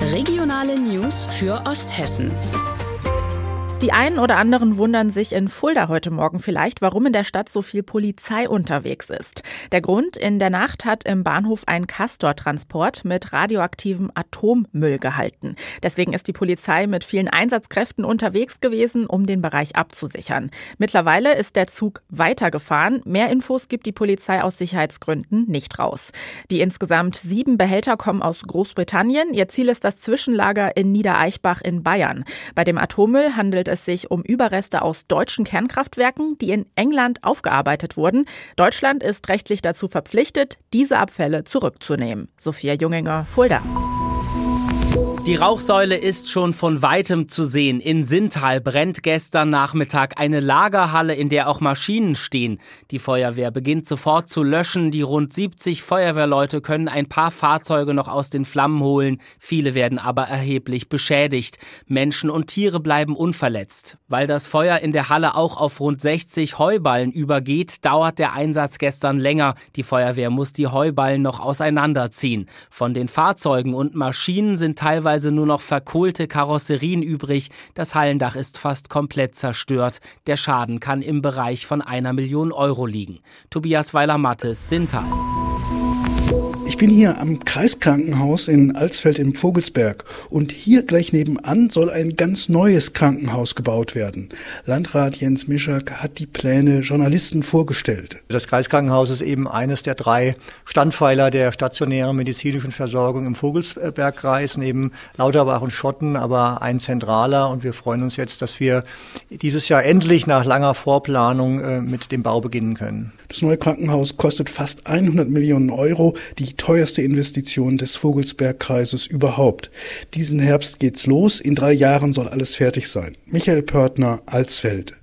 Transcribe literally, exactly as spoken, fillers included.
Regionale News für Osthessen. Die einen oder anderen wundern sich in Fulda heute Morgen vielleicht, warum in der Stadt so viel Polizei unterwegs ist. Der Grund: In der Nacht hat im Bahnhof ein Castor-Transport mit radioaktivem Atommüll gehalten. Deswegen ist die Polizei mit vielen Einsatzkräften unterwegs gewesen, um den Bereich abzusichern. Mittlerweile ist der Zug weitergefahren. Mehr Infos gibt die Polizei aus Sicherheitsgründen nicht raus. Die insgesamt sieben Behälter kommen aus Großbritannien. Ihr Ziel ist das Zwischenlager in Niedereichbach in Bayern. Bei dem Atommüll handelt es sich um Überreste aus deutschen Kernkraftwerken, die in England aufgearbeitet wurden. Deutschland ist rechtlich dazu verpflichtet, diese Abfälle zurückzunehmen. Sophia Junginger, Fulda. Die Rauchsäule ist schon von Weitem zu sehen. In Sinntal brennt gestern Nachmittag eine Lagerhalle, in der auch Maschinen stehen. Die Feuerwehr beginnt sofort zu löschen. Die rund siebzig Feuerwehrleute können ein paar Fahrzeuge noch aus den Flammen holen. Viele werden aber erheblich beschädigt. Menschen und Tiere bleiben unverletzt. Weil das Feuer in der Halle auch auf rund sechzig Heuballen übergeht, dauert der Einsatz gestern länger. Die Feuerwehr muss die Heuballen noch auseinanderziehen. Von den Fahrzeugen und Maschinen sind teilweise nur noch verkohlte Karosserien übrig. Das Hallendach ist fast komplett zerstört. Der Schaden kann im Bereich von einer Million Euro liegen. Tobias Weiler-Mattes, Sinntal. Ich bin hier am Kreiskrankenhaus in Alsfeld im Vogelsberg und hier gleich nebenan soll ein ganz neues Krankenhaus gebaut werden. Landrat Jens Mischak hat die Pläne Journalisten vorgestellt. Das Kreiskrankenhaus ist eben eines der drei Standpfeiler der stationären medizinischen Versorgung im Vogelsbergkreis, neben Lauterbach und Schotten, aber ein zentraler, und wir freuen uns jetzt, dass wir dieses Jahr endlich nach langer Vorplanung äh, mit dem Bau beginnen können. Das neue Krankenhaus kostet fast hundert Millionen Euro, die teuerste Investition des Vogelsbergkreises überhaupt. Diesen Herbst geht's los, in drei Jahren soll alles fertig sein. Michael Pörtner, Alsfeld.